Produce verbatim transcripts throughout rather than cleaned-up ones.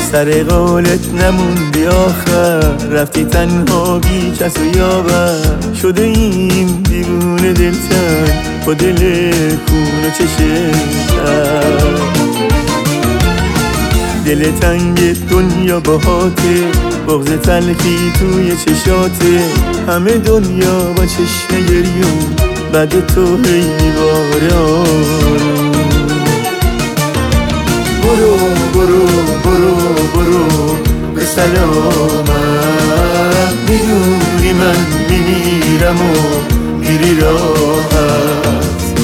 سر قولت نموندی آخر، رفتی تنها بی کس و یاور. شده این دیوونه دلتن با دل کون و چشمتن، دل تنگ دنیا باهاته، بغض تلخی توی چشاته. همه دنیا با چشم گریون بعد تو هی باره آروم. برو برو برو برو به سلامت، میدونی من میمیرم و میری راحت.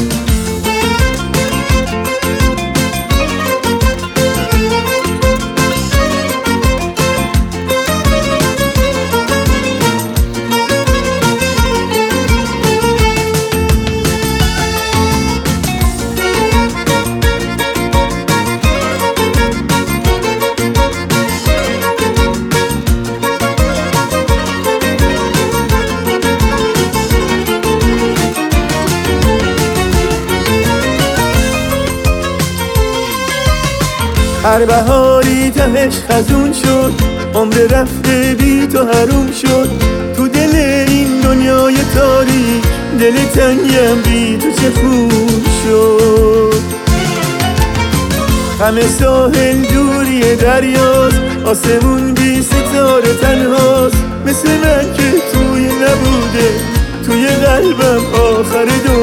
هر بهاری تهش خزون شد، عمر رفته بی تو حروم شد. تو دل این دنیای تاریک، دل تنگم بی تو چه خون شد. همه ساحل دوری دریاست، آسمون بی ستاره تنهاست. مثل من که توی نبوده، توی قلبم آخر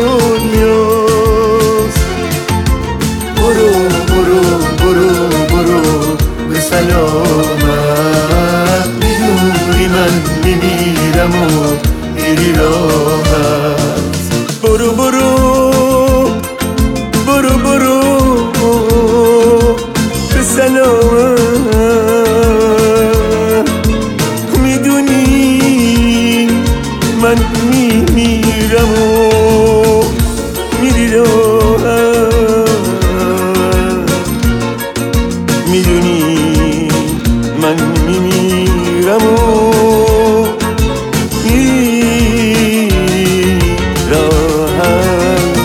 دنیاست. برو برو برو برو به سلامت، میدونی من میمیرم و میری راحت. برو برو برو برو به سلامت، میدونی من میمیرم و میری راحت. میدونی من میمیرم و میری راحت.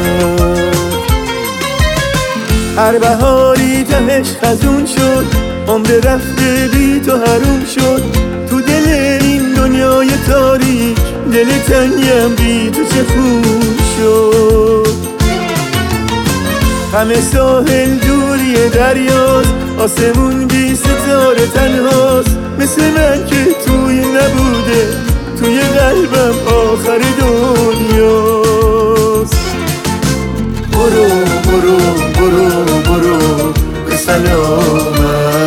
هر بهاری تهش خزون شد، عمر رفته بی تو حروم شد. تو دل این دنیای تاریک، دل تنگم بی تو چه خون شد. همه ساحل دوری دریاست، آسمون بی ستاره تنهاست. مثل من که توی نبوده، توی قلبم آخر دنیاست. برو برو برو برو به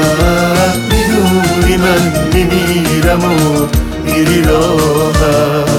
سلامت، میدونی من میمیرم و میری راحت.